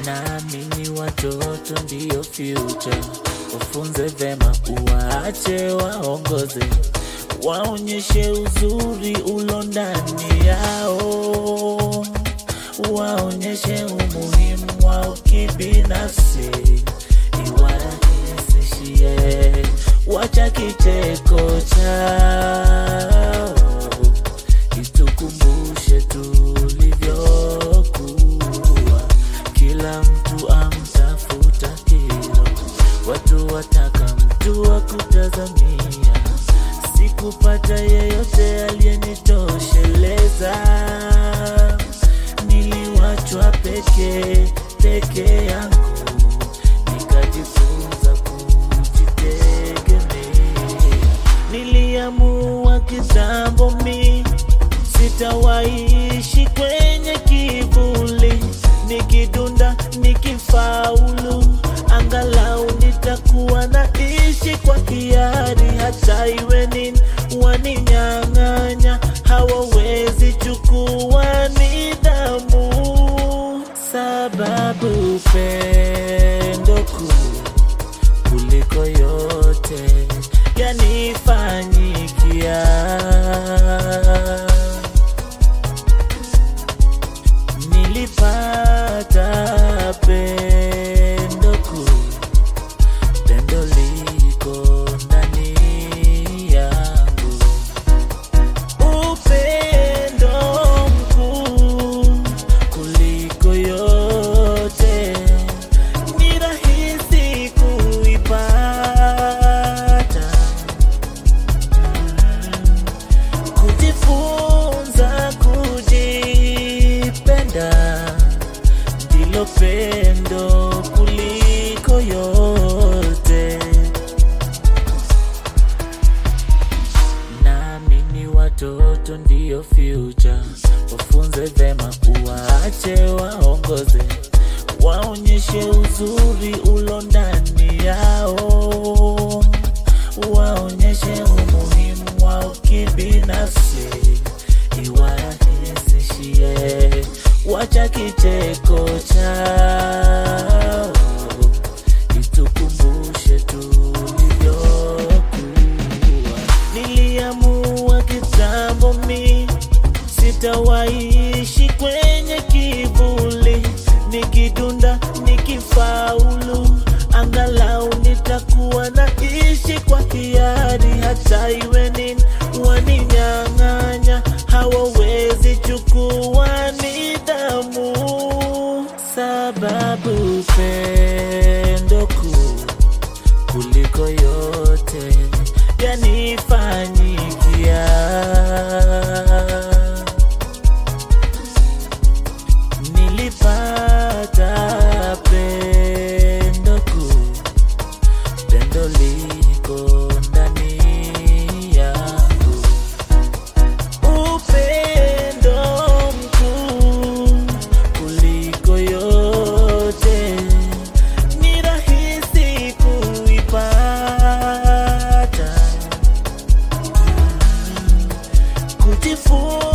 Naamini watoto ndio future, wafunze vema, uwaache waongoze, waonyeshe uzuri ulo ndani yao, waonyeshe umuhimu wao kibinafsi, iwarahisishie, wacha kicheko chao, itukumbushe tulivyokuwa. Kila mtu amtafuta hilo, watu wataka mtu wa kutazamia, sikupata yeyote aliyenitosheleza, niliwachwa peke yangu, nikajifunza kujitegemea. Niliamua kitambo mimi sitawaishi kwenye kivuli, nikidunda nikifaulu, angalau nitakuwa naishi kwa hiari. Hata iwe nini waninyang'anya, hawawezi chukua nidhamu, sababu pendo kuu kuliko yote yanifanyikia. Nilipata pendo kuu, pendo liko ndani yangu, upendo mkuu kuliko yote, ni rahisi kuipata, kujifunza kujipenda ndilo pendo kuliko yote. Naamini watoto ndio future, wafunze vema, uwaache waongoze, waonyeshe uzuri ulo ndani yao, waonyeshe umuhimu wao kibinafsi, iwarahisishie, wacha kicheko chao, itukumbushe tulivyokuwa. Niliamua kitambo mimi sitawaishi kwenye kivuli, nikidunda nikifaulu, angalau nitakuwa naishi kwa hiari. Hata iwe nini waninyang'anya, hawawezi chukua nidhamu, sababu pendo kuu kuliko yote yanifanyikia. Nilipata pendo kuu, pendo liko ndani yangu, upendo mkuu kuliko yote, ni rahisi kuipata, kujifunza